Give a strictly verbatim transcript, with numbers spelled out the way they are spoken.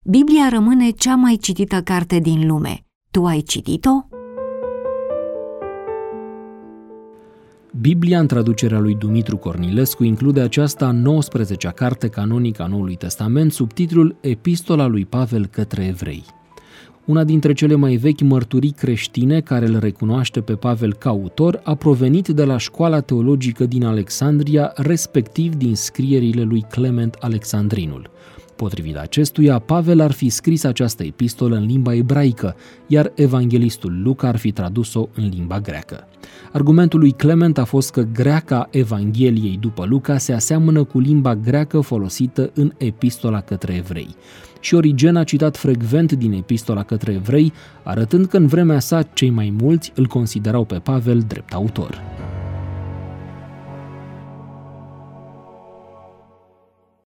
Biblia rămâne cea mai citită carte din lume. Tu ai citit-o? Biblia, în traducerea lui Dumitru Cornilescu, include aceasta a nouăsprezecea carte canonică a Noului Testament sub titlul Epistola lui Pavel către evrei. Una dintre cele mai vechi mărturii creștine care îl recunoaște pe Pavel ca autor a provenit de la școala teologică din Alexandria, respectiv din scrierile lui Clement Alexandrinul. Potrivit acestuia, Pavel ar fi scris această epistolă în limba ebraică, iar evanghelistul Luca ar fi tradus-o în limba greacă. Argumentul lui Clement a fost că greaca Evangheliei după Luca se aseamănă cu limba greacă folosită în epistola către evrei. Și Origen a citat frecvent din epistola către evrei, arătând că în vremea sa cei mai mulți îl considerau pe Pavel drept autor.